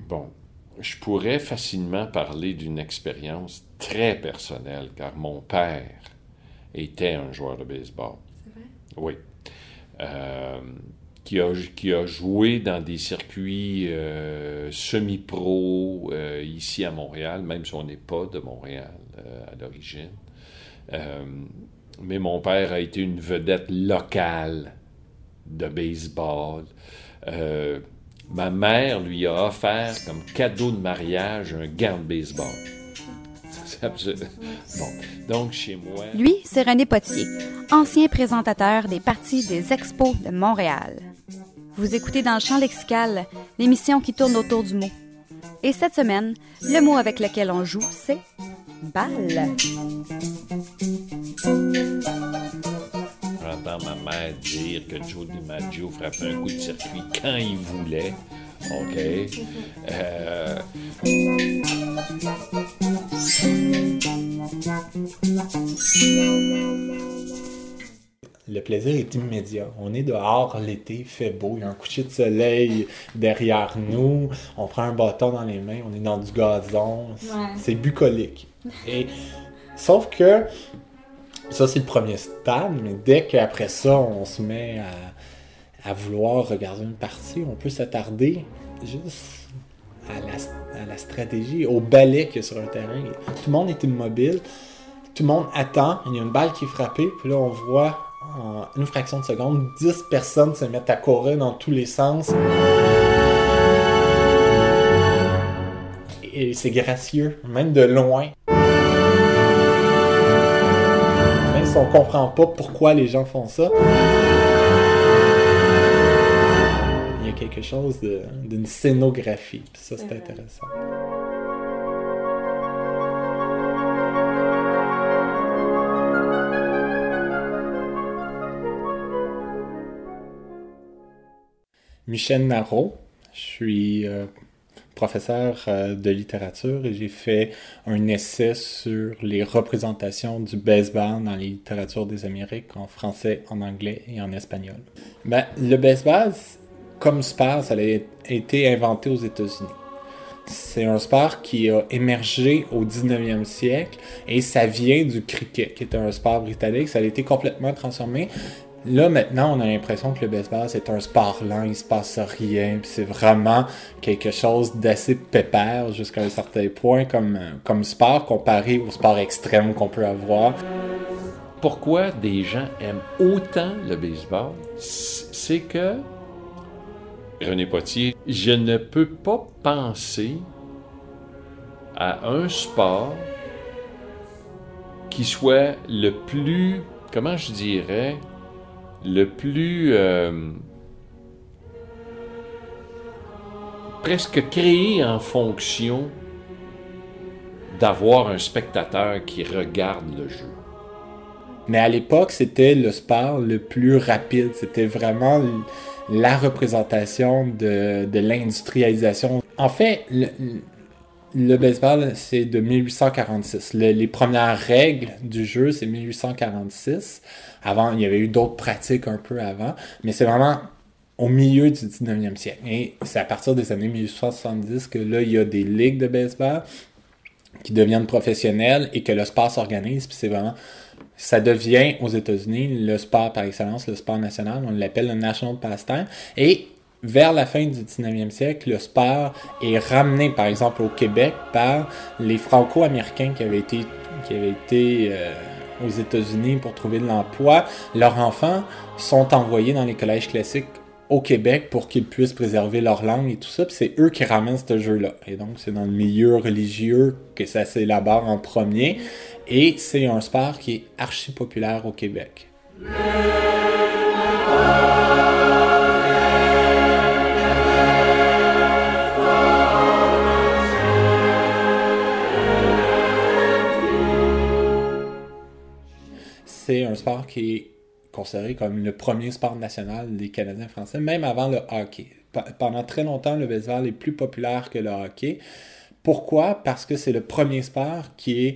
Bon, je pourrais facilement parler d'une expérience très personnelle, car mon père était un joueur de baseball. C'est vrai? Oui. Qui a joué dans des circuits semi-pro ici à Montréal, même si on n'est pas de Montréal à l'origine. Mais mon père a été une vedette locale de baseball. Ma mère lui a offert comme cadeau de mariage un gant de baseball. C'est absurde. Bon, donc chez moi... Lui, c'est René Potier, ancien présentateur des parties des Expos de Montréal. Vous écoutez Dans le champ lexical, l'émission qui tourne autour du mot. Et cette semaine, le mot avec lequel on joue, c'est « balle ». J'entends ma mère dire que Joe DiMaggio frappait un coup de circuit quand il voulait. OK. Le plaisir est immédiat. On est dehors l'été, il fait beau, il y a un coucher de soleil derrière nous, on prend un bâton dans les mains, on est dans du gazon, c'est bucolique. Et, sauf que ça, c'est le premier stade, mais dès qu'après ça, on se met à vouloir regarder une partie, on peut s'attarder juste à la stratégie, au balai qu'il y a sur un terrain. Tout le monde est immobile, tout le monde attend, il y a une balle qui est frappée, puis là, on voit en une fraction de seconde, 10 personnes se mettent à courir dans tous les sens. Et c'est gracieux, même de loin. Même si on comprend pas pourquoi les gens font ça, il y a quelque chose d'une scénographie. Puis ça, c'est intéressant. Michel Nareau, je suis professeur de littérature et j'ai fait un essai sur les représentations du baseball dans les littératures des Amériques en français, en anglais et en espagnol. Le baseball, comme sport, ça a été inventé aux États-Unis. C'est un sport qui a émergé au 19e siècle et ça vient du cricket, qui est un sport britannique. Ça a été complètement transformé. Là, maintenant, on a l'impression que le baseball, c'est un sport lent, il se passe rien, puis c'est vraiment quelque chose d'assez pépère jusqu'à un certain point comme sport comparé au sport extrême qu'on peut avoir. Pourquoi des gens aiment autant le baseball? C'est que, René Potier, je ne peux pas penser à un sport qui soit le plus, comment je dirais, le plus presque créé en fonction d'avoir un spectateur qui regarde le jeu. Mais à l'époque, c'était le sport le plus rapide. C'était vraiment la représentation de l'industrialisation. En fait, le baseball, c'est de 1846. Les premières règles du jeu, c'est 1846. Avant, il y avait eu d'autres pratiques un peu avant, mais c'est vraiment au milieu du 19e siècle. Et c'est à partir des années 1870 que là, il y a des ligues de baseball qui deviennent professionnelles et que le sport s'organise. Puis c'est vraiment, ça devient aux États-Unis le sport par excellence, le sport national. On l'appelle le National Pastime. Et vers la fin du 19e siècle, le sport est ramené, par exemple, au Québec par les Franco-Américains qui avaient été aux États-Unis pour trouver de l'emploi. Leurs enfants sont envoyés dans les collèges classiques au Québec pour qu'ils puissent préserver leur langue et tout ça. Puis c'est eux qui ramènent ce jeu-là. Et donc, c'est dans le milieu religieux que ça s'élabore en premier. Et c'est un sport qui est archi populaire au Québec. C'est un sport qui est considéré comme le premier sport national des Canadiens français, même avant le hockey. Pendant très longtemps, le baseball est plus populaire que le hockey. Pourquoi? Parce que c'est le premier sport qui est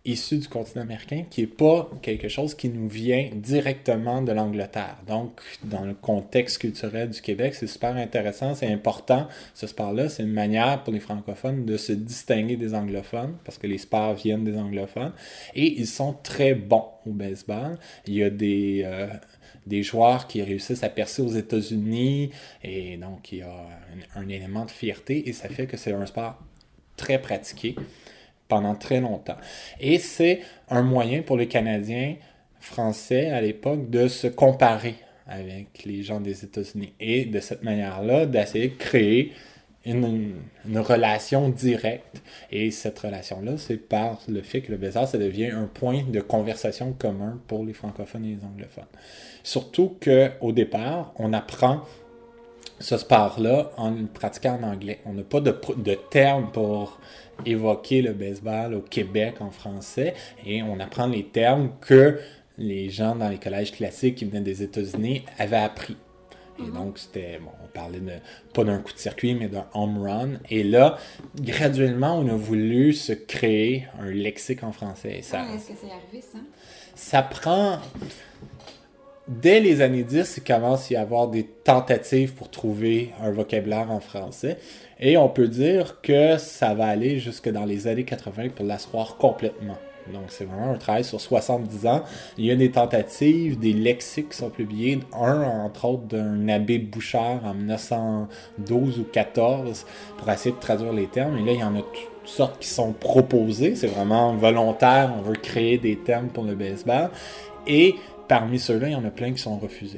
issu du continent américain, qui n'est pas quelque chose qui nous vient directement de l'Angleterre. Donc, dans le contexte culturel du Québec, c'est super intéressant, c'est important, ce sport-là. C'est une manière pour les francophones de se distinguer des anglophones, parce que les sports viennent des anglophones, et ils sont très bons au baseball. Il y a des joueurs qui réussissent à percer aux États-Unis, et donc il y a un élément de fierté, et ça fait que c'est un sport très pratiqué pendant très longtemps. Et c'est un moyen pour les Canadiens français à l'époque de se comparer avec les gens des États-Unis. Et de cette manière-là, d'essayer de créer une relation directe. Et cette relation-là, c'est par le fait que le baseball, ça devient un point de conversation commun pour les francophones et les anglophones. Surtout qu'au départ, on apprend ce sport-là en le pratiquant en anglais. On n'a pas de terme pour évoquer le baseball au Québec en français, et on apprend les termes que les gens dans les collèges classiques qui venaient des États-Unis avaient appris. Et donc, c'était, on parlait pas d'un coup de circuit, mais d'un home run. Et là, graduellement, on a voulu se créer un lexique en français. Est-ce que c'est arrivé, ça? Ça prend... Dès les années 10, il commence à y avoir des tentatives pour trouver un vocabulaire en français. Et on peut dire que ça va aller jusque dans les années 80 pour l'asseoir complètement. Donc, c'est vraiment un travail sur 70 ans. Il y a des tentatives, des lexiques qui sont publiés. Un, entre autres, d'un abbé Bouchard en 1912 ou 14 pour essayer de traduire les termes. Et là, il y en a toutes sortes qui sont proposées. C'est vraiment volontaire. On veut créer des termes pour le baseball. Et parmi ceux-là, il y en a plein qui sont refusés.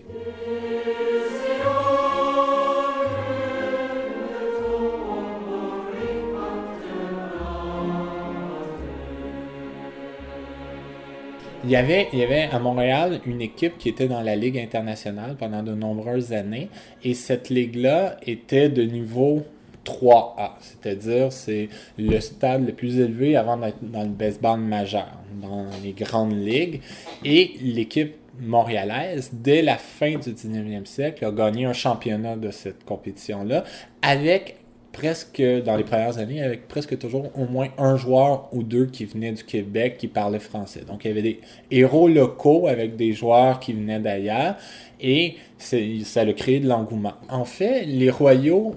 Il y avait à Montréal une équipe qui était dans la Ligue internationale pendant de nombreuses années, et cette ligue-là était de niveau 3A, c'est-à-dire c'est le stade le plus élevé avant d'être dans le baseball majeur, dans les grandes ligues, et l'équipe montréalaise, dès la fin du 19e siècle, a gagné un championnat de cette compétition-là, avec presque, dans les premières années, avec presque toujours au moins un joueur ou deux qui venaient du Québec, qui parlaient français. Donc, il y avait des héros locaux avec des joueurs qui venaient d'ailleurs, et ça a créé de l'engouement. En fait, les Royaux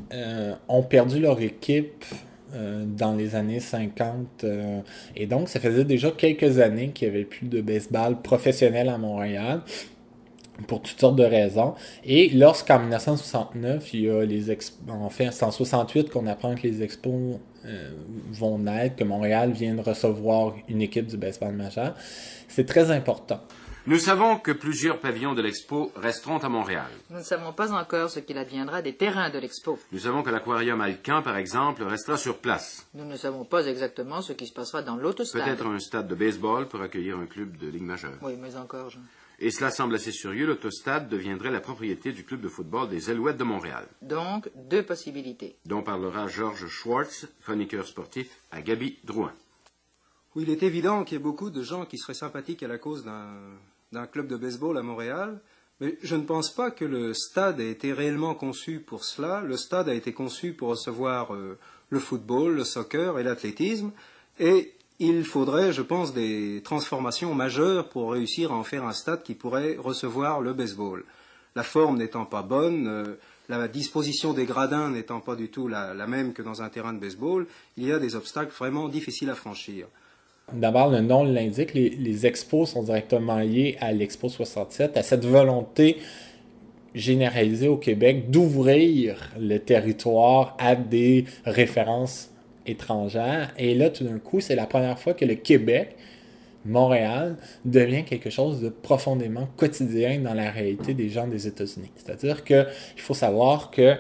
ont perdu leur équipe dans les années 50, et donc ça faisait déjà quelques années qu'il n'y avait plus de baseball professionnel à Montréal, pour toutes sortes de raisons. Et lorsqu'en 1969, il y a les en fait, c'est en 68 qu'on apprend que les expos vont naître, que Montréal vient de recevoir une équipe du baseball majeur, c'est très important. Nous savons que plusieurs pavillons de l'Expo resteront à Montréal. Nous ne savons pas encore ce qu'il adviendra des terrains de l'Expo. Nous savons que l'aquarium Alcan, par exemple, restera sur place. Nous ne savons pas exactement ce qui se passera dans l'autostade. Peut-être un stade de baseball pour accueillir un club de Ligue majeure. Oui, mais encore, Jean. Et cela semble assez sérieux, l'autostade deviendrait la propriété du club de football des Alouettes de Montréal. Donc, deux possibilités. Dont parlera Georges Schwartz, chroniqueur sportif à Gaby Drouin. Oui, il est évident qu'il y a beaucoup de gens qui seraient sympathiques à la cause d'un club de baseball à Montréal, mais je ne pense pas que le stade ait été réellement conçu pour cela. Le stade a été conçu pour recevoir le football, le soccer et l'athlétisme, et il faudrait, je pense, des transformations majeures pour réussir à en faire un stade qui pourrait recevoir le baseball. La forme n'étant pas bonne, la disposition des gradins n'étant pas du tout la même que dans un terrain de baseball, il y a des obstacles vraiment difficiles à franchir. D'abord, le nom l'indique, les expos sont directement liés à l'Expo 67, à cette volonté généralisée au Québec d'ouvrir le territoire à des références étrangères. Et là, tout d'un coup, c'est la première fois que le Québec, Montréal, devient quelque chose de profondément quotidien dans la réalité des gens des États-Unis. C'est-à-dire qu'il faut savoir que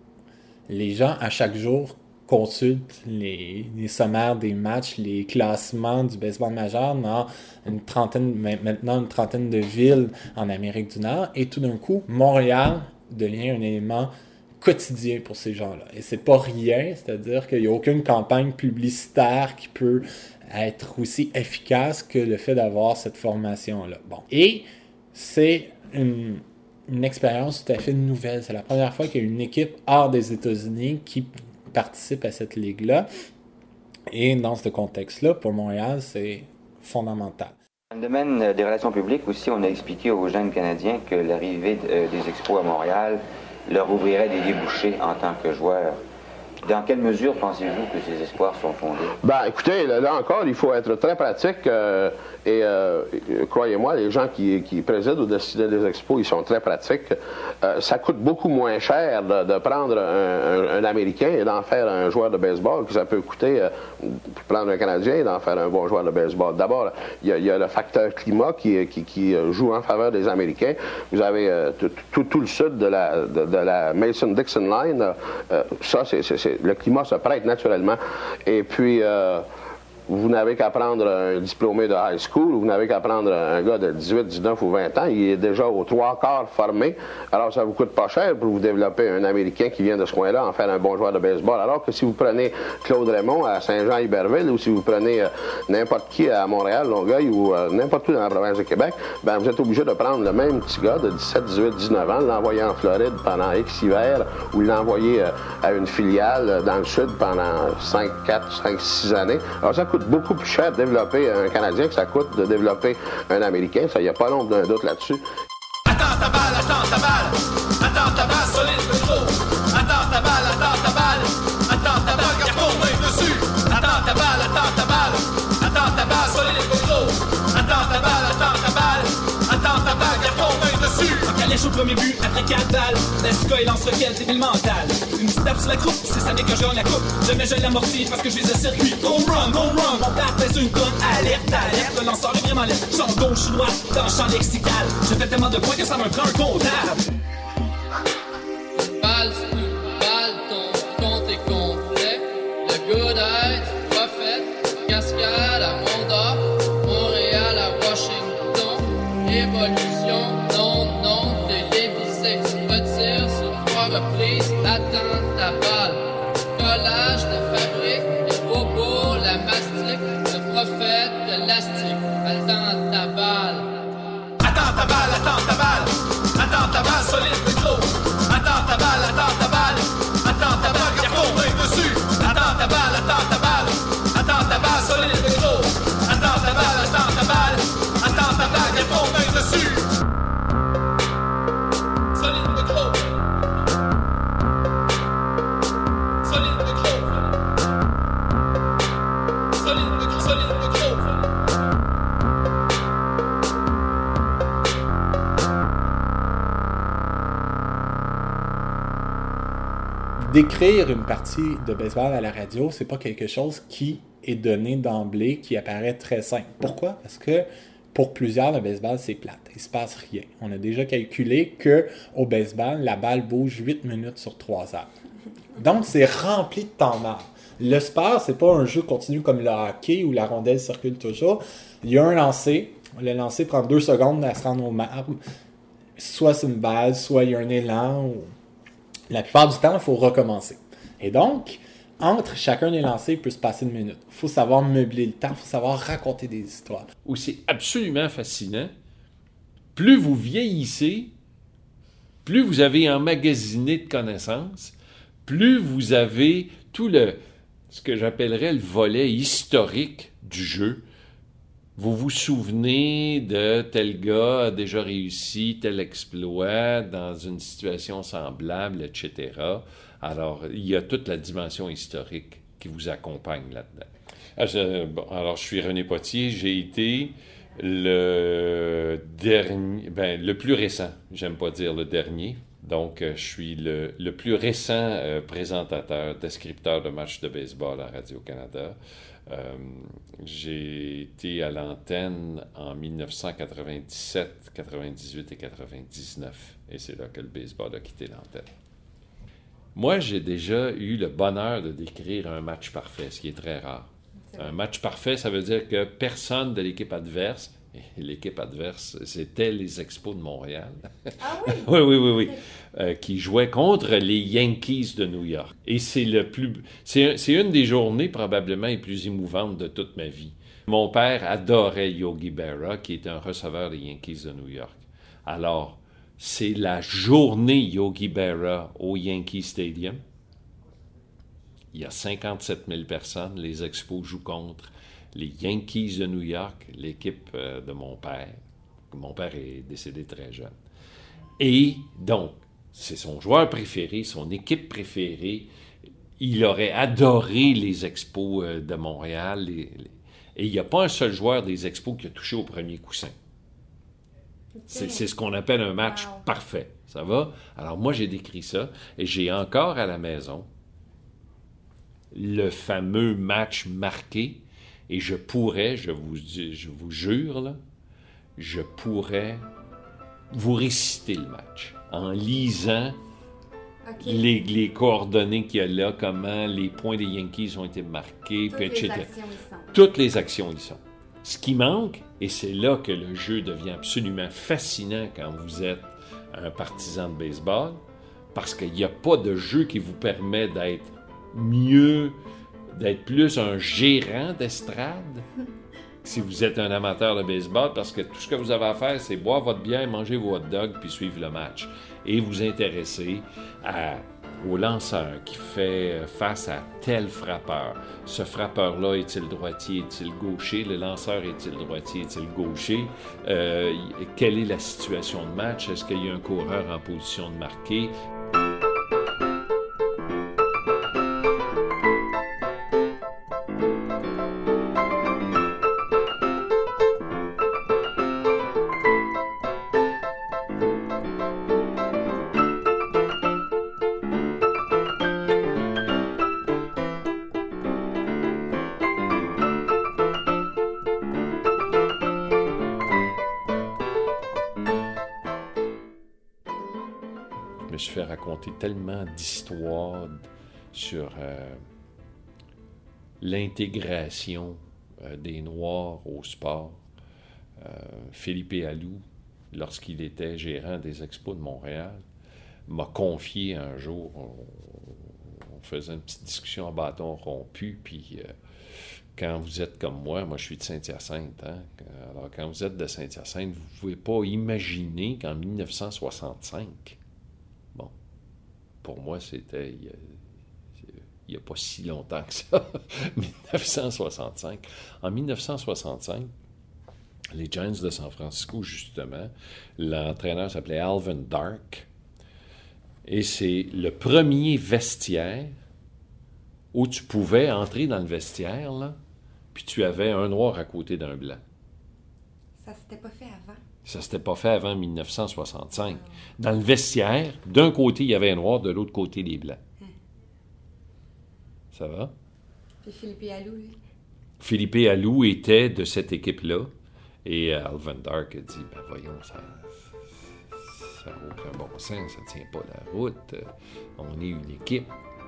les gens, à chaque jour, consultent les sommaires des matchs, les classements du baseball majeur dans maintenant une trentaine de villes en Amérique du Nord. Et tout d'un coup, Montréal devient un élément quotidien pour ces gens-là. Et c'est pas rien, c'est-à-dire qu'il n'y a aucune campagne publicitaire qui peut être aussi efficace que le fait d'avoir cette formation-là. Bon. Et c'est une expérience tout à fait nouvelle. C'est la première fois qu'il y a une équipe hors des États-Unis qui participe à cette ligue-là. Et dans ce contexte-là, pour Montréal, c'est fondamental. Dans le domaine des relations publiques aussi, on a expliqué aux jeunes Canadiens que l'arrivée des Expos à Montréal leur ouvrirait des débouchés en tant que joueurs. Dans quelle mesure pensez-vous que ces espoirs sont fondés? Écoutez, là encore, il faut être très pratique croyez-moi, les gens qui président au Destiné des Expos, ils sont très pratiques. Ça coûte beaucoup moins cher de prendre un Américain et d'en faire un joueur de baseball que ça peut coûter prendre un Canadien et d'en faire un bon joueur de baseball. D'abord, il y a le facteur climat qui joue en faveur des Américains. Vous avez tout le sud de la Mason-Dixon Line. Le climat se prête naturellement. Et puis, vous n'avez qu'à prendre un diplômé de high school, vous n'avez qu'à prendre un gars de 18, 19 ou 20 ans, il est déjà aux 3/4 formé, alors ça vous coûte pas cher pour vous développer un Américain qui vient de ce coin-là, en faire un bon joueur de baseball, alors que si vous prenez Claude Raymond à Saint-Jean-Iberville, ou si vous prenez n'importe qui à Montréal, Longueuil, ou n'importe où dans la province de Québec, vous êtes obligé de prendre le même petit gars de 17, 18, 19 ans, l'envoyer en Floride pendant X hiver, ou l'envoyer à une filiale dans le sud pendant 4, 5, 6 années. Alors ça coûte beaucoup plus cher de développer un Canadien que ça coûte de développer un Américain. Ça, il n'y a pas l'ombre d'un doute là-dessus. Attends ta balle, attends ta balle. Attends ta balle, solide le gros. Attends ta balle, attends ta balle. Attends ta balle, garde ton main dessus. Attends ta balle, attends ta balle. Attends ta balle, solide le gros. Attends ta balle, attends ta balle. Attends ta balle, garde ton main dessus. En calèche au premier but, après 4 balles. Nesca, il lance requête, débile mental. Une petite tape sur la croupe, c'est ça n'est que je gagne la coupe. Jamais je l'amortis parce que je vise le circuit. Go run, go run. Mon père pèse une tonne, alerte, alerte. Le lanceur est vraiment laid. Champ gauche, droite, dans le champ lexical. Je fais tellement de points que ça me prend un comptable. Balle, ton compte est complet. Le good eye, prophète. Cascade à Mont-Dor. Montréal à Washington. Évolution, non, télévisé. Retire sur 3 reprises. Attends ta balle. Collage de fabrique. Les bobos, la mastique. Le prophète de l'astique. Attends ta balle. Attends ta balle, attends ta balle. Attends ta balle, solide le gros. Attends ta balle, attends ta balle. Attends ta balle, garde ton main dessus. Attends ta balle, attends ta balle. Attends ta balle, solide le gros. Attends ta balle, attends ta balle. Attends ta balle, garde ton main dessus. Solide le gros. Solide le gros. Solide le gros, solide le gros. D'écrire une partie de baseball à la radio, c'est pas quelque chose qui est donné d'emblée, qui apparaît très simple. Pourquoi? Parce que pour plusieurs, le baseball, c'est plate. Il se passe rien. On a déjà calculé qu'au baseball, la balle bouge 8 minutes sur 3 heures. Donc, c'est rempli de temps mort. Le sport, c'est pas un jeu continu comme le hockey où la rondelle circule toujours. Il y a un lancer. Le lancer prend 2 secondes à se rendre au marbre. Soit c'est une balle, soit il y a un élan. La plupart du temps, il faut recommencer. Et donc, entre chacun des lancers, il peut se passer 1 minute. Il faut savoir meubler le temps, il faut savoir raconter des histoires. Où c'est absolument fascinant. Plus vous vieillissez, plus vous avez emmagasiné de connaissances, plus vous avez tout ce que j'appellerais le volet historique du jeu. Vous vous souvenez de tel gars a déjà réussi tel exploit dans une situation semblable, etc. Alors, il y a toute la dimension historique qui vous accompagne là-dedans. Alors, je suis René Potier. J'ai été le plus récent. J'aime pas dire le dernier. Donc, je suis le plus récent présentateur, descripteur de matchs de baseball à Radio-Canada. J'ai été à l'antenne en 1997, 98 et 99. Et c'est là que le baseball a quitté l'antenne. Moi, j'ai déjà eu le bonheur de décrire un match parfait, ce qui est très rare. Un match parfait, ça veut dire que personne de l'équipe adverse, et l'équipe adverse, c'était les Expos de Montréal. Ah oui? oui. Qui jouaient contre les Yankees de New York. Et c'est une des journées probablement les plus émouvantes de toute ma vie. Mon père adorait Yogi Berra, qui était un receveur des Yankees de New York. Alors, c'est la journée Yogi Berra au Yankee Stadium. il y a 57 000 personnes. Les Expos jouent contre les Yankees de New York, l'équipe de mon père. Mon père est décédé très jeune. Et donc, c'est son joueur préféré, son équipe préférée. Il aurait adoré les Expos de Montréal. Et il n'y a pas un seul joueur des Expos qui a touché au premier coussin. C'est ce qu'on appelle un match parfait. Ça va? Alors moi, j'ai décrit ça. Et j'ai encore à la maison le fameux match marqué. Et je pourrais, je vous jure, là, je pourrais vous réciter le match en lisant les coordonnées qu'il y a là, comment les points des Yankees ont été marqués, puis etc. Toutes les actions y sont. Ce qui manque, et c'est là que le jeu devient absolument fascinant quand vous êtes un partisan de baseball, parce qu'il n'y a pas de jeu qui vous permet d'être mieux, d'être plus un gérant d'estrade si vous êtes un amateur de baseball, parce que tout ce que vous avez à faire, c'est boire votre bière, manger vos hot dogs, puis suivre le match. Et vous intéresser au lanceur qui fait face à tel frappeur. Ce frappeur-là, est-il droitier, est-il gaucher? Le lanceur, est-il droitier, est-il gaucher? Quelle est la situation de match? Est-ce qu'il y a un coureur en position de marquer? Je me suis fait raconter tellement d'histoires sur l'intégration des Noirs au sport. Philippe Alou, lorsqu'il était gérant des Expos de Montréal, m'a confié un jour, on faisait une petite discussion à bâton rompu, puis quand vous êtes comme moi je suis de Saint-Hyacinthe, hein? Alors quand vous êtes de Saint-Hyacinthe, vous ne pouvez pas imaginer qu'en 1965, pour moi, c'était il n'y a pas si longtemps que ça, 1965. En 1965, les Giants de San Francisco, justement, l'entraîneur s'appelait Alvin Dark, et c'est le premier vestiaire où tu pouvais entrer dans le vestiaire, là, puis tu avais un noir à côté d'un blanc. Ça s'était pas fait avant? Ça s'était pas fait avant 1965. Dans le vestiaire, d'un côté, il y avait un noir, de l'autre côté, les blancs. Ça va? Puis Philippe Alou, lui? Philippe Alou était de cette équipe-là. Et Alvin Dark a dit, voyons, ça n'a aucun bon sens, ça tient pas la route. On est une équipe.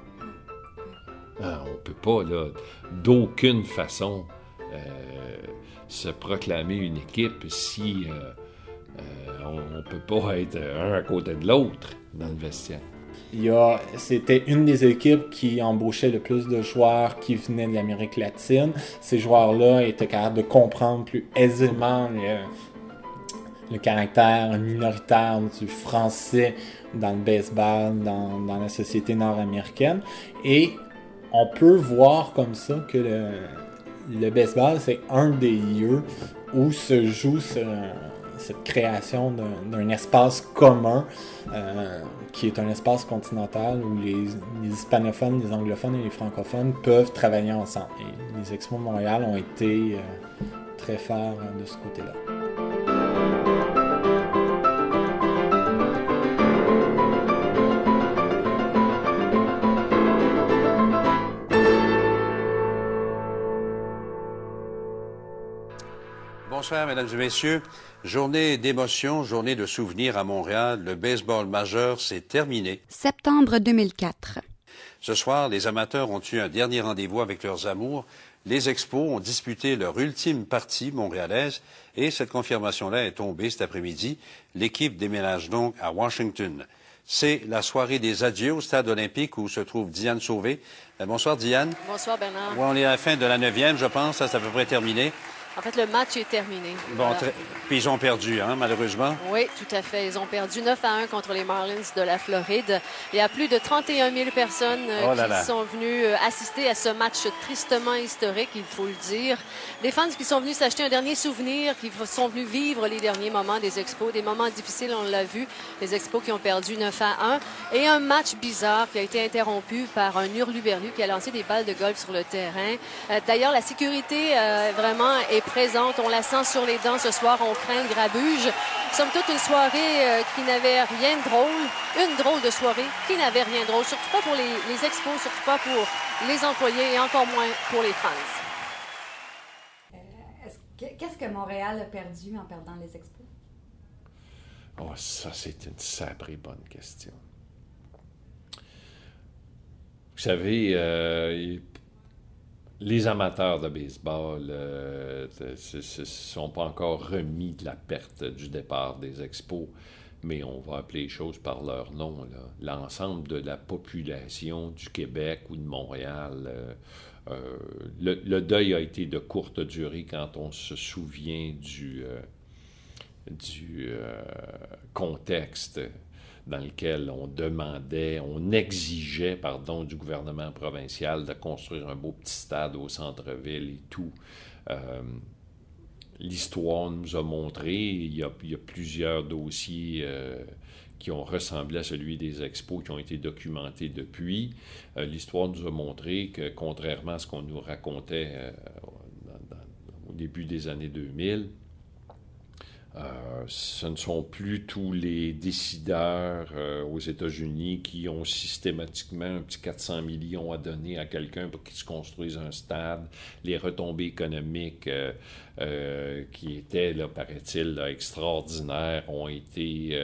On peut pas, là, d'aucune façon se proclamer une équipe si on ne peut pas être un à côté de l'autre dans le vestiaire. C'était une des équipes qui embauchait le plus de joueurs qui venaient de l'Amérique latine. Ces joueurs-là étaient capables de comprendre plus aisément le caractère minoritaire du français dans le baseball, dans la société nord-américaine. Et on peut voir comme ça que le baseball, c'est un des lieux où se joue cette création d'un espace commun qui est un espace continental où les hispanophones, les anglophones et les francophones peuvent travailler ensemble. Et les Expos de Montréal ont été très forts de ce côté-là. Bonsoir, mesdames et messieurs. Journée d'émotion, journée de souvenirs à Montréal. Le baseball majeur, c'est terminé. Septembre 2004. Ce soir, les amateurs ont eu un dernier rendez-vous avec leurs amours. Les Expos ont disputé leur ultime partie montréalaise et cette confirmation-là est tombée cet après-midi. L'équipe déménage donc à Washington. C'est la soirée des adieux au stade olympique où se trouve Diane Sauvé. Bonsoir, Diane. Bonsoir, Bernard. Ouais, on est à la fin de la 9e, je pense. Ça, c'est à peu près terminé. En fait, le match est terminé. Bon, Voilà. puis ils ont perdu, hein, malheureusement. Oui, tout à fait. Ils ont perdu 9-1 contre les Marlins de la Floride. Il y a plus de 31 000 personnes qui sont venues assister à ce match tristement historique, il faut le dire. Des fans qui sont venus s'acheter un dernier souvenir, qui sont venus vivre les derniers moments des Expos, des moments difficiles, on l'a vu. Les Expos qui ont perdu 9-1. Et un match bizarre qui a été interrompu par un hurluberlu qui a lancé des balles de golf sur le terrain. D'ailleurs, la sécurité vraiment est présente. On la sent sur les dents ce soir. On craint le grabuge. Somme toute, une soirée qui n'avait rien de drôle. Une drôle de soirée qui n'avait rien de drôle. Surtout pas pour les Expos, surtout pas pour les employés et encore moins pour les fans. Qu'est-ce que Montréal a perdu en perdant les Expos? Oh, ça, c'est une sacrée bonne question. Vous savez, les amateurs de baseball ne se sont pas encore remis de la perte du départ des Expos, mais on va appeler les choses par leur nom. L'ensemble de la population du Québec ou de Montréal, le deuil a été de courte durée quand on se souvient du contexte dans lequel on exigeait du gouvernement provincial de construire un beau petit stade au centre-ville et tout. L'histoire nous a montré, il y a plusieurs dossiers qui ont ressemblé à celui des Expos, qui ont été documentés depuis. L'histoire nous a montré que, contrairement à ce qu'on nous racontait au début des années 2000, ce ne sont plus tous les décideurs aux États-Unis qui ont systématiquement un petit 400 millions à donner à quelqu'un pour qu'il se construise un stade. Les retombées économiques qui étaient, là, paraît-il, là, extraordinaires ont été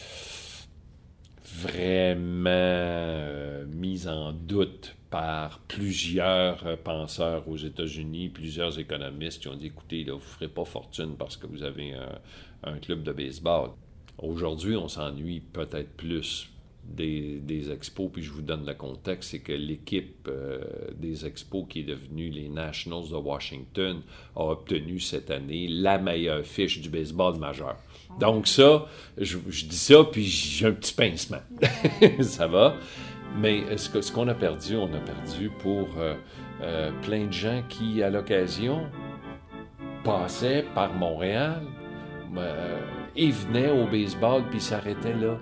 vraiment mises en doute par plusieurs penseurs aux États-Unis, plusieurs économistes qui ont dit, écoutez, là, vous ne ferez pas fortune parce que vous avez un club de baseball. Aujourd'hui, on s'ennuie peut-être plus des Expos, puis je vous donne le contexte, c'est que l'équipe des Expos, qui est devenue les Nationals de Washington, a obtenu cette année la meilleure fiche du baseball majeur. Donc ça, je dis ça, puis j'ai un petit pincement. Ça va? Mais ce qu'on a perdu, on a perdu pour plein de gens qui, à l'occasion, passaient par Montréal et venaient au baseball, puis s'arrêtaient là.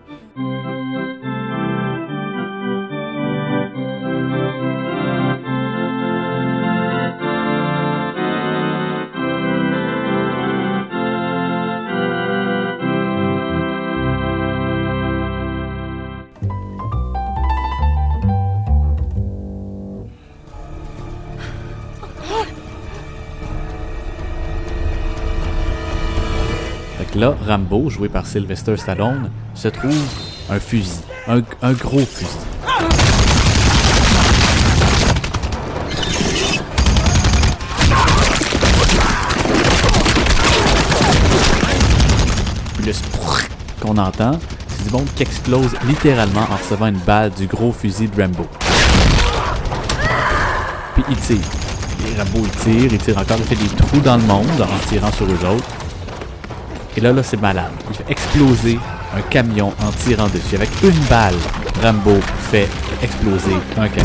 Là, Rambo, joué par Sylvester Stallone, se trouve un fusil, un gros fusil. Puis le sprrrr qu'on entend, c'est du monde qui explose littéralement en recevant une balle du gros fusil de Rambo. Puis il tire. Et Rambo, il tire encore, il fait des trous dans le monde en tirant sur eux autres. Et là, c'est malade. Il fait exploser un camion en tirant dessus. Avec une balle, Rambo fait exploser un camion.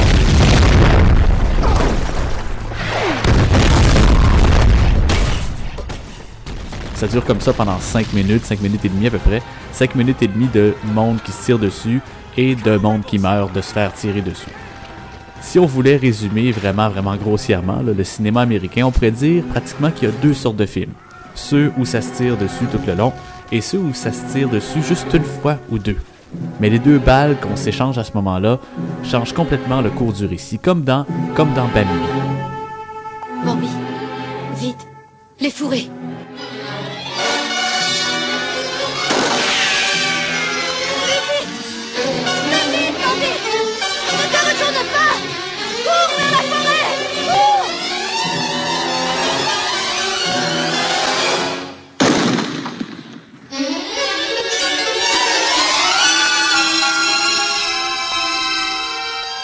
Ça dure comme ça pendant 5 minutes et demie à peu près. 5 minutes et demie de monde qui se tire dessus et de monde qui meurt de se faire tirer dessus. Si on voulait résumer vraiment, vraiment grossièrement le cinéma américain, on pourrait dire pratiquement qu'il y a deux sortes de films. Ceux où ça se tire dessus tout le long, et ceux où ça se tire dessus juste une fois ou deux. Mais les deux balles qu'on s'échange à ce moment-là changent complètement le cours du récit, comme dans Bambi. Bambi, vite, les fourrés.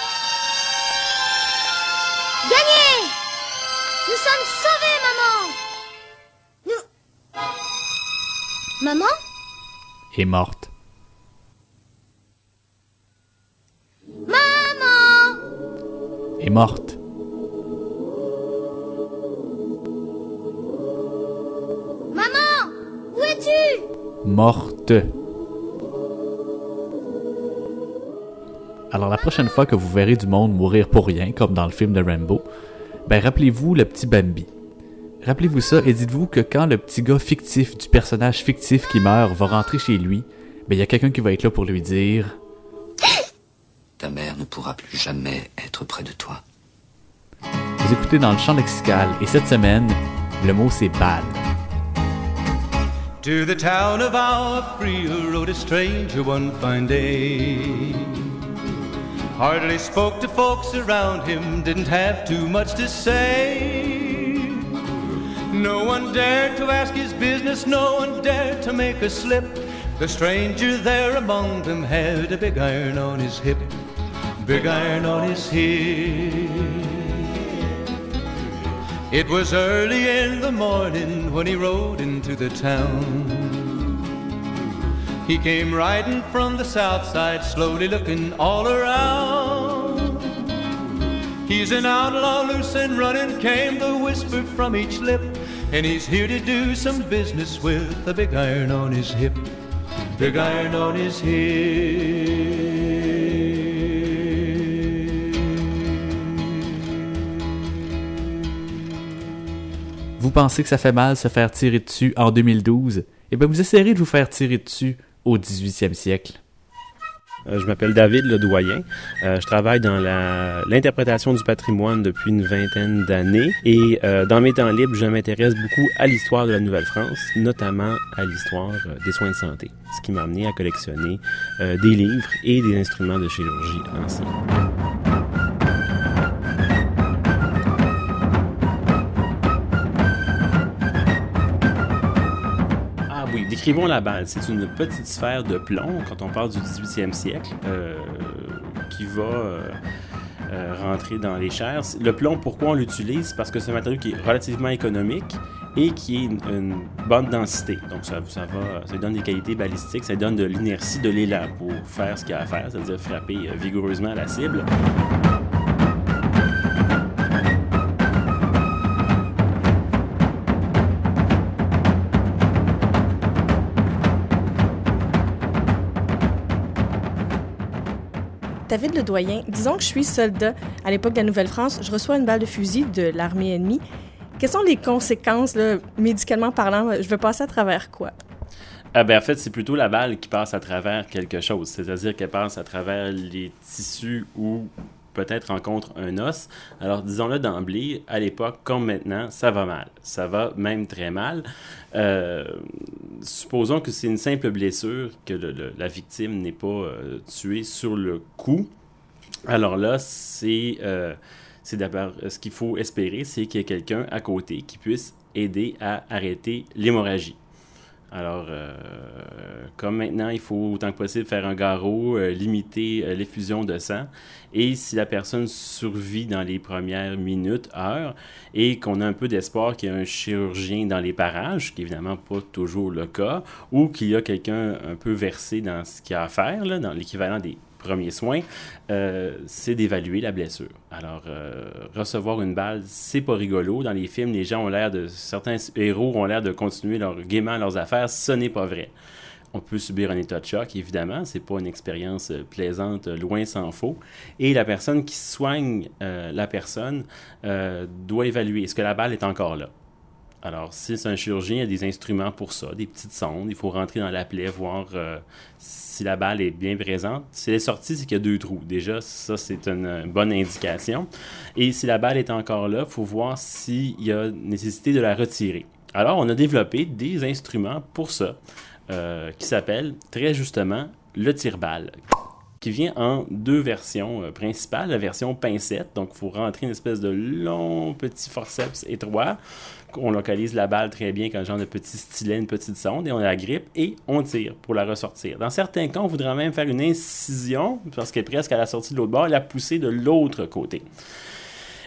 Nous sommes sauvés, maman! Maman? est morte. Maman! Est morte. Maman! Où es-tu? Morte. Alors la prochaine fois que vous verrez du monde mourir pour rien, comme dans le film de Rambo, ben rappelez-vous le petit Bambi. Rappelez-vous ça et dites-vous que quand le petit gars fictif du personnage fictif qui meurt va rentrer chez lui, ben il y a quelqu'un qui va être là pour lui dire « Ta mère ne pourra plus jamais être près de toi. » Vous écoutez dans le champ lexical et cette semaine, le mot c'est « balle ». To the town of our free rode a stranger one fine day. Hardly spoke to folks around him, didn't have too much to say. No one dared to ask his business, no one dared to make a slip. The stranger there among them had a big iron on his hip, big iron on his hip. It was early in the morning when he rode into the town. He came riding from the south side, slowly looking all around. He's an outlaw, loose and running, came the whisper from each lip. And he's here to do some business with a big iron on his hip, big iron on his hip. Vous pensez que ça fait mal se faire tirer dessus en 2012? Eh bien, vous essayerez de vous faire tirer dessus au 18e siècle. Je m'appelle David Ledoyen. Je travaille dans l'interprétation du patrimoine depuis une vingtaine d'années. Et dans mes temps libres, je m'intéresse beaucoup à l'histoire de la Nouvelle-France, notamment à l'histoire des soins de santé, ce qui m'a amené à collectionner des livres et des instruments de chirurgie anciens. Décrivons la balle. C'est une petite sphère de plomb, quand on parle du 18e siècle, qui va rentrer dans les chairs. Le plomb, pourquoi on l'utilise? Parce que c'est un matériau qui est relativement économique et qui est une bonne densité. Donc ça donne des qualités balistiques, ça donne de l'inertie, de l'élan pour faire ce qu'il y a à faire, c'est-à-dire frapper vigoureusement la cible. David Ledoyen, disons que je suis soldat à l'époque de la Nouvelle-France, je reçois une balle de fusil de l'armée ennemie. Quelles sont les conséquences, là, médicalement parlant? Je vais passer à travers quoi? En fait, c'est plutôt la balle qui passe à travers quelque chose, c'est-à-dire qu'elle passe à travers les tissus ou peut-être rencontre un os. Alors, disons-le d'emblée, à l'époque, comme maintenant, ça va mal. Ça va même très mal. Supposons que c'est une simple blessure, que la victime n'est pas tuée sur le coup. Alors là, c'est d'abord ce qu'il faut espérer, c'est qu'il y ait quelqu'un à côté qui puisse aider à arrêter l'hémorragie. Alors, comme maintenant, il faut autant que possible faire un garrot, limiter l'effusion de sang. Et si la personne survit dans les premières minutes, heures, et qu'on a un peu d'espoir qu'il y a un chirurgien dans les parages, ce qui n'est évidemment pas toujours le cas, ou qu'il y a quelqu'un un peu versé dans ce qu'il y a à faire, là, dans l'équivalent des premiers soins, c'est d'évaluer la blessure. Alors, recevoir une balle, c'est pas rigolo. Dans les films, certains héros ont l'air de continuer gaiement leurs affaires. Ce n'est pas vrai. On peut subir un état de choc, évidemment. C'est pas une expérience plaisante, loin s'en faut. Et la personne qui soigne la personne doit évaluer. Est-ce que la balle est encore là? Alors, si c'est un chirurgien, il y a des instruments pour ça, des petites sondes. Il faut rentrer dans la plaie, voir si la balle est bien présente. Si elle est sortie, c'est qu'il y a 2 trous. Déjà, ça, c'est une bonne indication. Et si la balle est encore là, il faut voir s'il y a nécessité de la retirer. Alors, on a développé des instruments pour ça, qui s'appellent, très justement, le tire-balle, qui vient en 2 versions principales. La version pincette, donc il faut rentrer une espèce de long petit forceps étroit. On localise la balle très bien avec un genre de petit stylet, une petite sonde, et on la grippe et on tire pour la ressortir. Dans certains cas, on voudrait même faire une incision, parce qu'elle est presque à la sortie de l'autre bord, et la pousser de l'autre côté.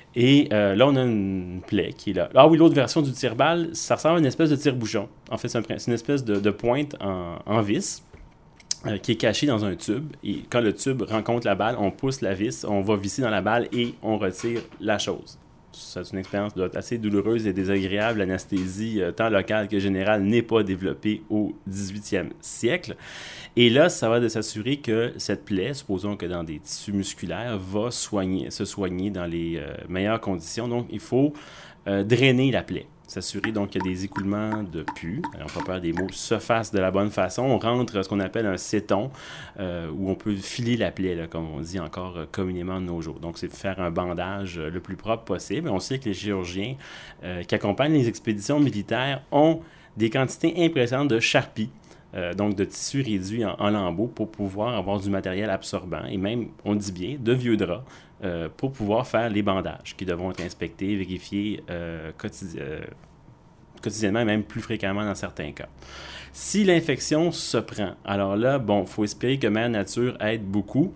Et là, on a une plaie qui est là. Ah oui, l'autre version du tire-balle, ça ressemble à une espèce de tire-bouchon. En fait, c'est une espèce de pointe en vis qui est cachée dans un tube. Et quand le tube rencontre la balle, on pousse la vis, on va visser dans la balle et on retire la chose. C'est une expérience assez douloureuse et désagréable. L'anesthésie, tant locale que générale, n'est pas développée au 18e siècle. Et là, ça va de s'assurer que cette plaie, supposons que dans des tissus musculaires, va se soigner dans les meilleures conditions. Donc, il faut drainer la plaie. S'assurer donc qu'il y a des écoulements de pus, alors pas peur des mots, se fassent de la bonne façon. On rentre ce qu'on appelle un céton, où on peut filer la plaie, là, comme on dit encore communément de nos jours. Donc, c'est faire un bandage le plus propre possible. On sait que les chirurgiens qui accompagnent les expéditions militaires ont des quantités impressionnantes de charpie, donc de tissu réduit en lambeaux pour pouvoir avoir du matériel absorbant et même, on dit bien, de vieux draps pour pouvoir faire les bandages qui devront être inspectés, vérifiés quotidiennement et même plus fréquemment dans certains cas. Si l'infection se prend, alors là, bon, il faut espérer que Mère Nature aide beaucoup.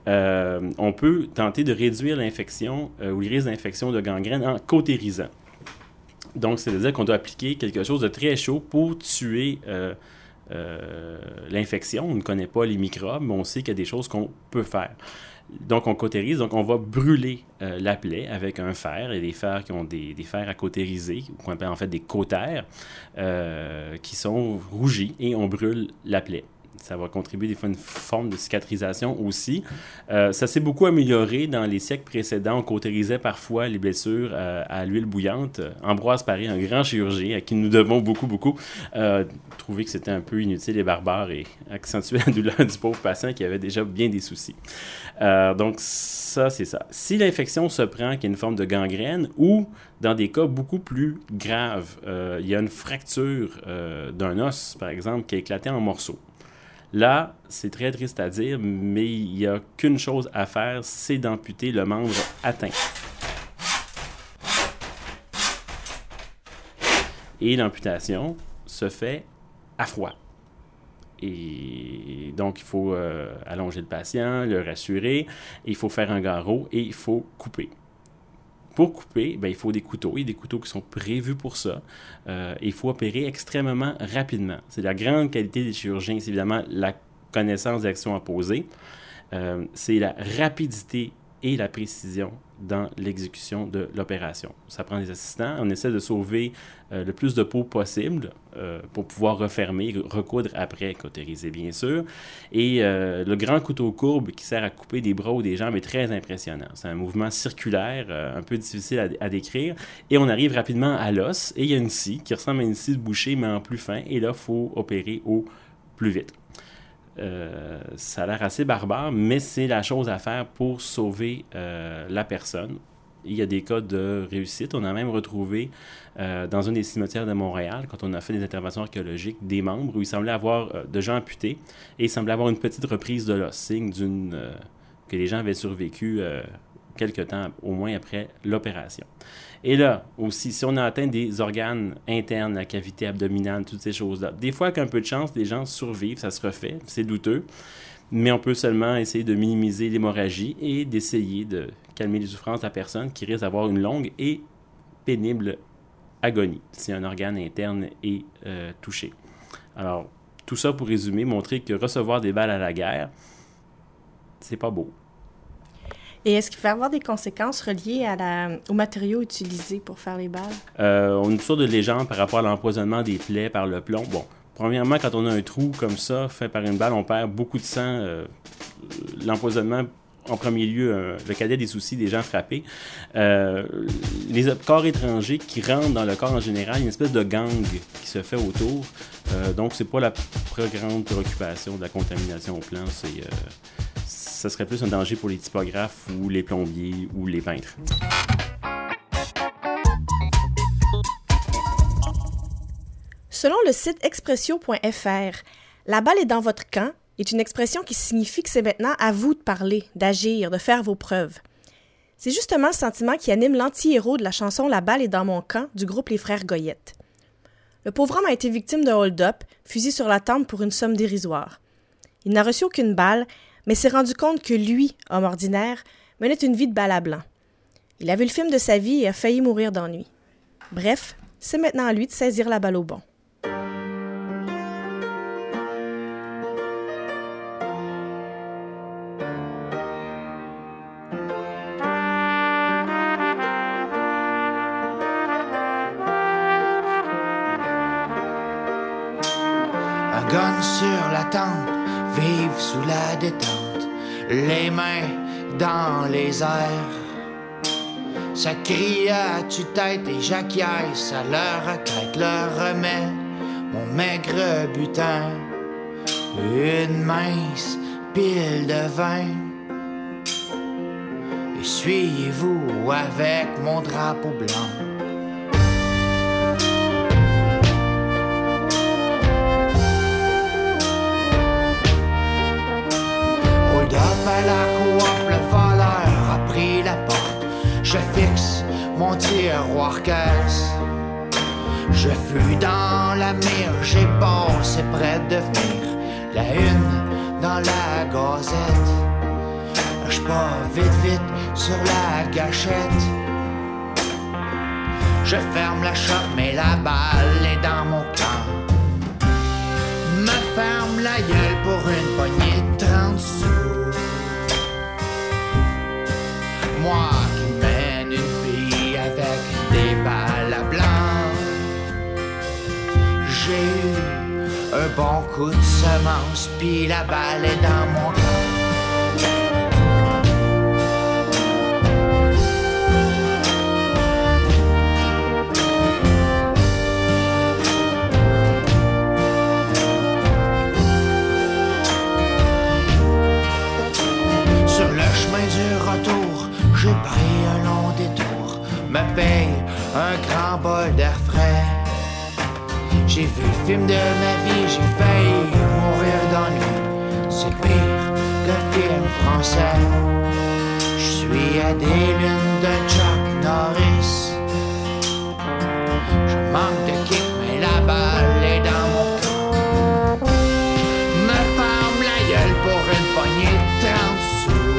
On peut tenter de réduire l'infection ou le risque d'infection de gangrène en cautérisant. Donc, c'est-à-dire qu'on doit appliquer quelque chose de très chaud pour tuer l'infection. On ne connaît pas les microbes, mais on sait qu'il y a des choses qu'on peut faire. Donc, on cautérise. Donc, on va brûler la plaie avec un fer. Et des fers qui ont des fers à cautériser, ou qu'on appelle en fait des cautères, qui sont rougis, et on brûle la plaie. Ça va contribuer des fois à une forme de cicatrisation aussi. Ça s'est beaucoup amélioré dans les siècles précédents. On cautérisait parfois les blessures à l'huile bouillante. Ambroise Paré, un grand chirurgien à qui nous devons beaucoup, trouvait que c'était un peu inutile et barbare et accentuait la douleur du pauvre patient qui avait déjà bien des soucis. Donc ça, c'est ça. Si l'infection se prend, qu'il y a une forme de gangrène, ou dans des cas beaucoup plus graves, il y a une fracture d'un os, par exemple, qui a éclaté en morceaux. Là, c'est très triste à dire, mais il n'y a qu'une chose à faire, c'est d'amputer le membre atteint. Et l'amputation se fait à froid. Et donc, il faut allonger le patient, le rassurer, et il faut faire un garrot et il faut couper. Pour couper, il faut des couteaux. Il y a des couteaux qui sont prévus pour ça. Il faut opérer extrêmement rapidement. C'est la grande qualité des chirurgiens. C'est évidemment la connaissance des actions à poser. C'est la rapidité et la précision dans l'exécution de l'opération. Ça prend des assistants. On essaie de sauver le plus de peau possible pour pouvoir refermer, recoudre après, cautériser bien sûr. Et le grand couteau courbe qui sert à couper des bras ou des jambes est très impressionnant. C'est un mouvement circulaire, un peu difficile à décrire. Et on arrive rapidement à l'os. Et il y a une scie qui ressemble à une scie de boucher, mais en plus fin. Et là, il faut opérer au plus vite. Ça a l'air assez barbare, mais c'est la chose à faire pour sauver la personne. Il y a des cas de réussite. On a même retrouvé dans un des cimetières de Montréal, quand on a fait des interventions archéologiques, des membres où il semblait avoir de gens amputés et il semblait avoir une petite reprise de l'os, signe que les gens avaient survécu quelque temps, au moins après l'opération. Et là, aussi, si on a atteint des organes internes, la cavité abdominale, toutes ces choses-là, des fois, avec un peu de chance, les gens survivent, ça se refait, c'est douteux, mais on peut seulement essayer de minimiser l'hémorragie et d'essayer de calmer les souffrances de la personne qui risque d'avoir une longue et pénible agonie si un organe interne est touché. Alors, tout ça pour résumer, montrer que recevoir des balles à la guerre, c'est pas beau. Et est-ce qu'il peut y avoir des conséquences reliées aux matériaux utilisés pour faire les balles? On a une sorte de légende par rapport à l'empoisonnement des plaies par le plomb. Bon, premièrement, quand on a un trou comme ça, fait par une balle, on perd beaucoup de sang. L'empoisonnement, en premier lieu, le cadet des soucis des gens frappés. Les corps étrangers qui rentrent dans le corps en général, il y a une espèce de gang qui se fait autour. Donc, c'est pas la grande préoccupation de la contamination au plan. Ça serait plus un danger pour les typographes ou les plombiers ou les peintres. Selon le site expressio.fr, la balle est dans votre camp est une expression qui signifie que c'est maintenant à vous de parler, d'agir, de faire vos preuves. C'est justement le sentiment qui anime l'anti-héros de la chanson « La balle est dans mon camp » du groupe Les Frères Goyette. Le pauvre homme a été victime d'un hold-up, fusil sur la tempe pour une somme dérisoire. Il n'a reçu aucune balle, mais s'est rendu compte que lui, homme ordinaire, menait une vie de balle à blanc. Il a vu le film de sa vie et a failli mourir d'ennui. Bref, c'est maintenant à lui de saisir la balle au bon. Un gun sur la tente, vive sous la détente, les mains dans les airs. Ça crie à tue-tête et j'acquiesce à leur requête, leur remet mon maigre butin, une mince pile de vin. Essuyez-vous avec mon drapeau blanc. Hold up à la coop, le voleur a pris la porte. Je fixe mon tiroir caisse. Je fuis dans la mire, j'ai passé près de venir la une dans la gazette. Je pars vite sur la gâchette. Je ferme la shop mais la balle est dans mon camp. Me ferme la gueule pour une poignée de 30 sous. Moi qui mène une fille avec des balles à blanc. J'ai eu un bon coup de semence, puis la balle est dans mon camp. Sur le chemin du retour, j'ai pris un long détour, me paye un grand bol d'air frais. J'ai vu le film de ma vie, j'ai failli mourir d'ennui. C'est pire qu'un film français. Je suis à des lunes de Chuck Norris. Je manque de kick, mais la balle est dans mon camp. Me ferme la gueule pour une poignée de 30 sous.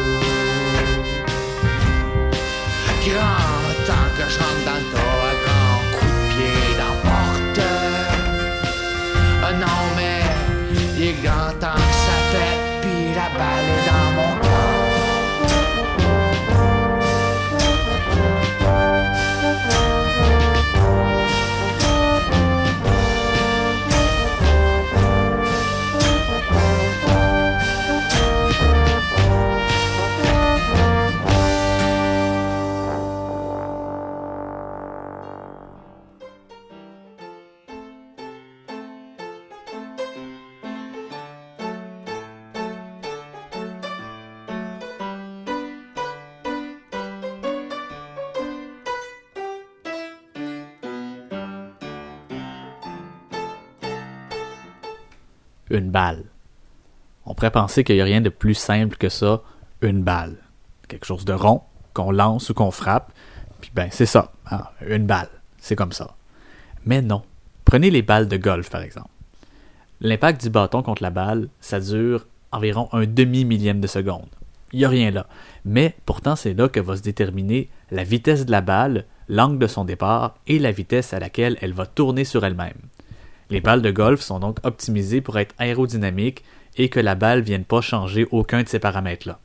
Grand temps que je rentre dans le tas à grands coups de pied dans la porte. Non mais il est grand temps que ça pète, puis la balle est dans mon camp. Une balle. On pourrait penser qu'il n'y a rien de plus simple que ça, une balle. Quelque chose de rond, qu'on lance ou qu'on frappe, puis ben c'est ça, hein, une balle, c'est comme ça. Mais non. Prenez les balles de golf par exemple. L'impact du bâton contre la balle, ça dure environ un demi-millième de seconde. Il n'y a rien là. Mais pourtant c'est là que va se déterminer la vitesse de la balle, l'angle de son départ et la vitesse à laquelle elle va tourner sur elle-même. Les balles de golf sont donc optimisées pour être aérodynamiques et que la balle ne vienne pas changer aucun de ces paramètres-là.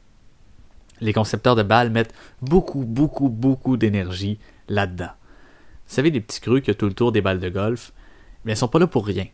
Les concepteurs de balles mettent beaucoup d'énergie là-dedans. Vous savez, les petits creux qu'il y a tout le tour des balles de golf, mais elles ne sont pas là pour rien.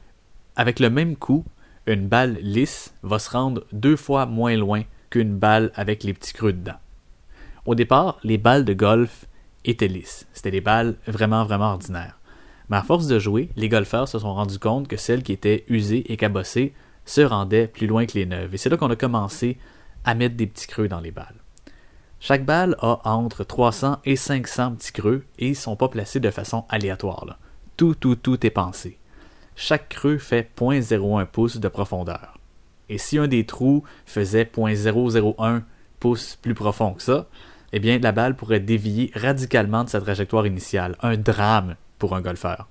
Avec le même coup, une balle lisse va se rendre 2 fois moins loin qu'une balle avec les petits creux dedans. Au départ, les balles de golf étaient lisses. C'était des balles vraiment ordinaires. Mais à force de jouer, les golfeurs se sont rendus compte que celles qui étaient usées et cabossées se rendaient plus loin que les neuves. Et c'est là qu'on a commencé à mettre des petits creux dans les balles. Chaque balle a entre 300 et 500 petits creux et ils ne sont pas placés de façon aléatoire, là. Tout est pensé. Chaque creux fait 0.01 pouce de profondeur. Et si un des trous faisait 0.001 pouce plus profond que ça, eh bien la balle pourrait dévier radicalement de sa trajectoire initiale. Un drame pour un golfeur.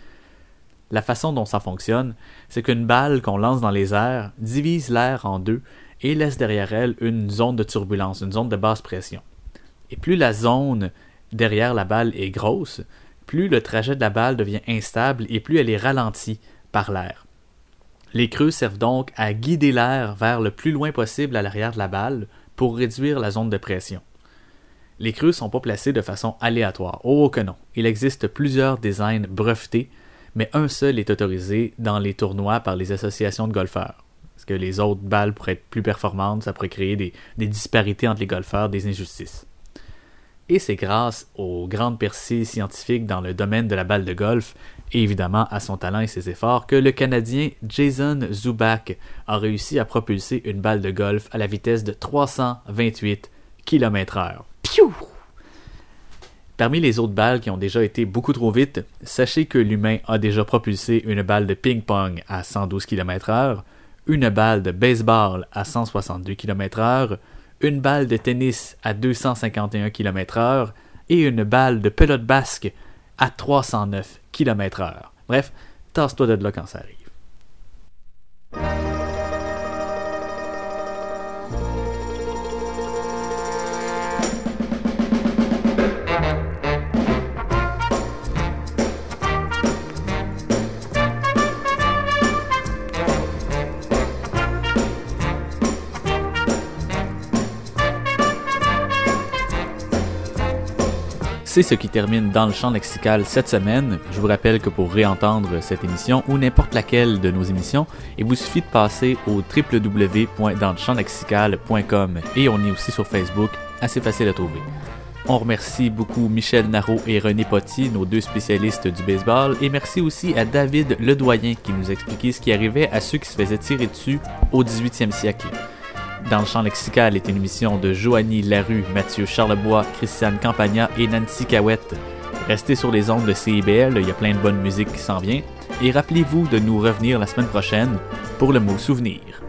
La façon dont ça fonctionne, c'est qu'une balle qu'on lance dans les airs divise l'air en deux et laisse derrière elle une zone de turbulence, une zone de basse pression. Et plus la zone derrière la balle est grosse, plus le trajet de la balle devient instable et plus elle est ralentie par l'air. Les creux servent donc à guider l'air vers le plus loin possible à l'arrière de la balle pour réduire la zone de pression. Les creux ne sont pas placés de façon aléatoire. Oh que non! Il existe plusieurs designs brevetés, mais un seul est autorisé dans les tournois par les associations de golfeurs. Parce que les autres balles pourraient être plus performantes, ça pourrait créer des disparités entre les golfeurs, des injustices. Et c'est grâce aux grandes percées scientifiques dans le domaine de la balle de golf, et évidemment à son talent et ses efforts, que le Canadien Jason Zuback a réussi à propulser une balle de golf à la vitesse de 328 km/h. Piou! Parmi les autres balles qui ont déjà été beaucoup trop vite, sachez que l'humain a déjà propulsé une balle de ping-pong à 112 km/h, une balle de baseball à 162 km/h, une balle de tennis à 251 km/h et une balle de pelote basque à 309 km/h. Bref, tasse-toi de là quand ça arrive. C'est ce qui termine Dans le champ lexical cette semaine. Je vous rappelle que pour réentendre cette émission ou n'importe laquelle de nos émissions, il vous suffit de passer au www.danslechamplexical.com et on est aussi sur Facebook, assez facile à trouver. On remercie beaucoup Michel Nareau et René Potty, nos deux spécialistes du baseball, et merci aussi à David Ledoyen qui nous expliquait ce qui arrivait à ceux qui se faisaient tirer dessus au 18e siècle. Dans le champ lexical est une émission de Joanie Larue, Mathieu Charlebois, Christiane Campagna et Nancy Cahouette. Restez sur les ondes de CIBL, il y a plein de bonne musique qui s'en vient. Et rappelez-vous de nous revenir la semaine prochaine pour le mot souvenir.